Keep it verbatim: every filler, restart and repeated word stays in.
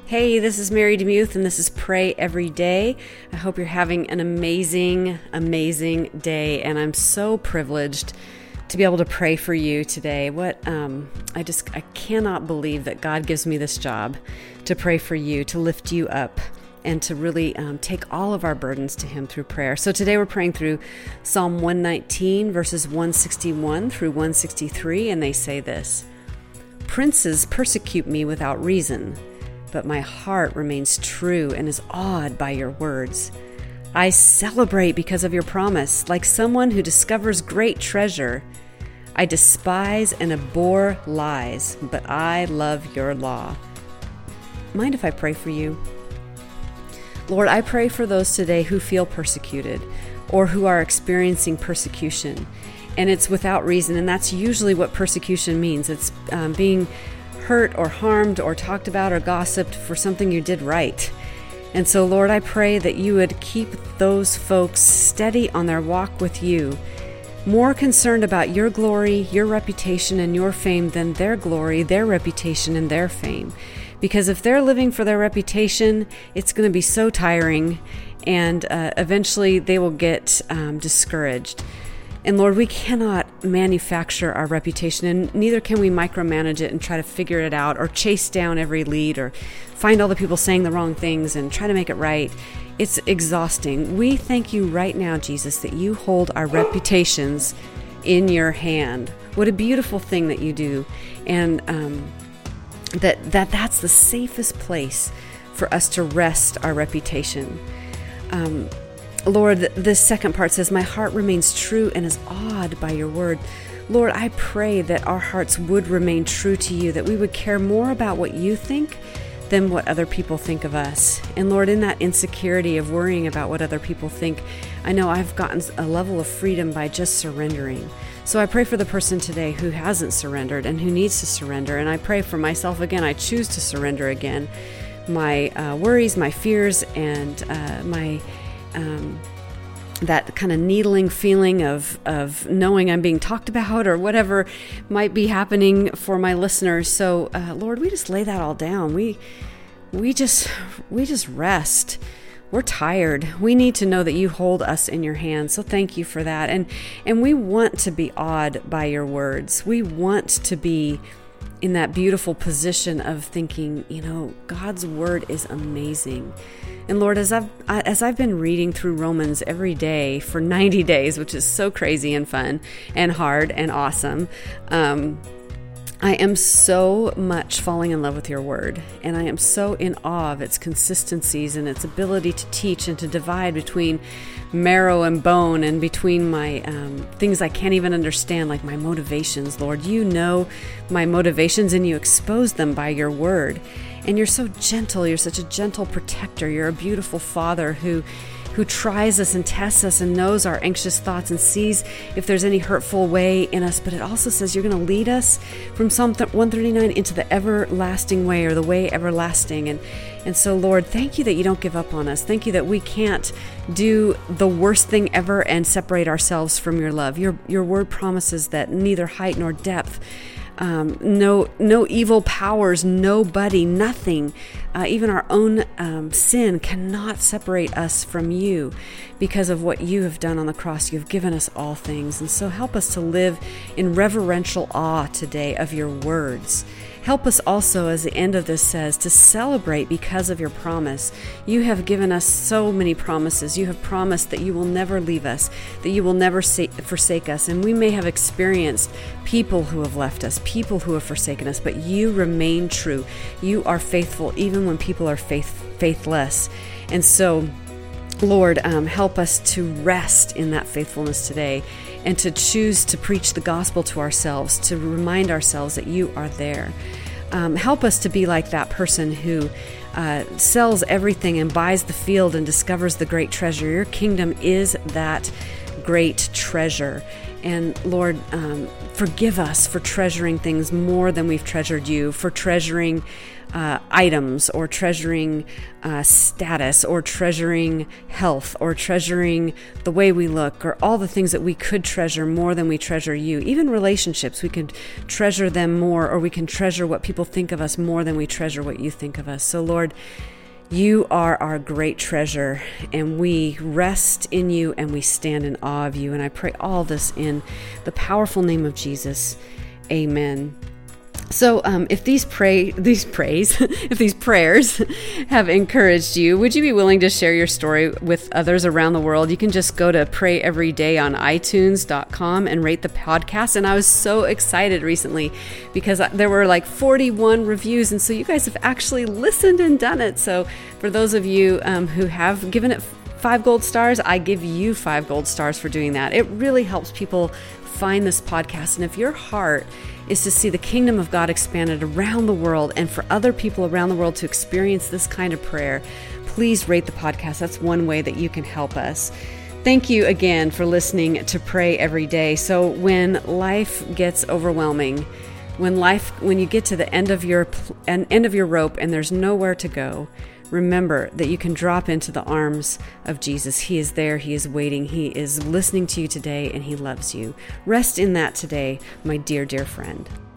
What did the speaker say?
Hey, this is Mary DeMuth, and this is Pray Every Day. I hope you're having an amazing, amazing day, and I'm so privileged to be able to pray for you today. What um, I just I cannot believe that God gives me this job to pray for you, to lift you up, and to really um, take all of our burdens to Him through prayer. So today we're praying through Psalm one nineteen, verses one sixty-one through one sixty-three, and they say this: "Princes persecute me without reason, but my heart remains true and is awed by your words. I celebrate because of your promise, like someone who discovers great treasure. I despise and abhor lies, but I love your law." Mind if I pray for you? Lord, I pray for those today who feel persecuted or who are experiencing persecution, and it's without reason, and that's usually what persecution means. It's um, being hurt or harmed or talked about or gossiped for something you did right. And so, Lord, I pray that you would keep those folks steady on their walk with you, more concerned about your glory, your reputation, and your fame than their glory, their reputation, and their fame. Because if they're living for their reputation, it's going to be so tiring, and uh, eventually they will get um, discouraged. And Lord, we cannot manufacture our reputation, and neither can we micromanage it and try to figure it out or chase down every lead or find all the people saying the wrong things and try to make it right. It's exhausting. We thank you right now, Jesus, that you hold our reputations in your hand. What a beautiful thing that you do. And um, that, that that's the safest place for us to rest our reputation. Um Lord, this second part says, "My heart remains true and is awed by your word." Lord, I pray that our hearts would remain true to you, that we would care more about what you think than what other people think of us. And Lord, in that insecurity of worrying about what other people think, I know I've gotten a level of freedom by just surrendering. So I pray for the person today who hasn't surrendered and who needs to surrender. And I pray for myself again. I choose to surrender again. My uh, worries, my fears, and uh, my Um, that kind of needling feeling of, of knowing I'm being talked about or whatever might be happening for my listeners. So, uh, Lord, we just lay that all down. We, we just, we just rest. We're tired. We need to know that you hold us in your hands. So thank you for that. And, and we want to be awed by your words. We want to be in that beautiful position of thinking, you know, God's word is amazing. And Lord, as I've as I've been reading through Romans every day for ninety days, which is so crazy and fun and hard and awesome, um, I am so much falling in love with your word, and I am so in awe of its consistencies and its ability to teach and to divide between marrow and bone and between my um, things I can't even understand, like my motivations. Lord, you know my motivations, and you expose them by your word. And you're so gentle. You're such a gentle protector. You're a beautiful Father who who tries us and tests us and knows our anxious thoughts and sees if there's any hurtful way in us. But it also says you're going to lead us from Psalm one thirty-nine into the everlasting way, or the way everlasting. And and so, Lord, thank you that you don't give up on us. Thank you that we can't do the worst thing ever and separate ourselves from your love. Your your word promises that neither height nor depth, Um, no, no evil powers, nobody, nothing, uh, even our own um, sin cannot separate us from you because of what you have done on the cross. You've given us all things. And so help us to live in reverential awe today of your words. Help us also, as the end of this says, to celebrate because of your promise. You have given us so many promises. You have promised that you will never leave us, that you will never sa- forsake us. And we may have experienced people who have left us, people who have forsaken us, but you remain true. You are faithful even when people are faith faithless. And so, Lord, um, help us to rest in that faithfulness today, and to choose to preach the gospel to ourselves, to remind ourselves that you are there. Um, help us to be like that person who uh, sells everything and buys the field and discovers the great treasure. Your kingdom is that great treasure. And Lord, um, forgive us for treasuring things more than we've treasured you, for treasuring uh, items or treasuring uh, status or treasuring health or treasuring the way we look or all the things that we could treasure more than we treasure you. Even relationships, we can treasure them more, or we can treasure what people think of us more than we treasure what you think of us. So Lord, you are our great treasure, and we rest in you and we stand in awe of you. And I pray all this in the powerful name of Jesus. Amen. So um, if these pray, these praise, if these prayers have encouraged you, would you be willing to share your story with others around the world? You can just go to Pray Every Day on i tunes dot com and rate the podcast. And I was so excited recently because there were like forty-one reviews. And so you guys have actually listened and done it. So for those of you um, who have given it five gold stars, I give you five gold stars for doing that. It really helps people find this podcast. And if your heart is to see the kingdom of God expanded around the world and for other people around the world to experience this kind of prayer, please rate the podcast. That's one way that you can help us. Thank you again for listening to Pray Every Day. So when life gets overwhelming, when life, when you get to the end of your end of your rope and there's nowhere to go, remember that you can drop into the arms of Jesus. He is there. He is waiting. He is listening to you today, and he loves you. Rest in that today, my dear, dear friend.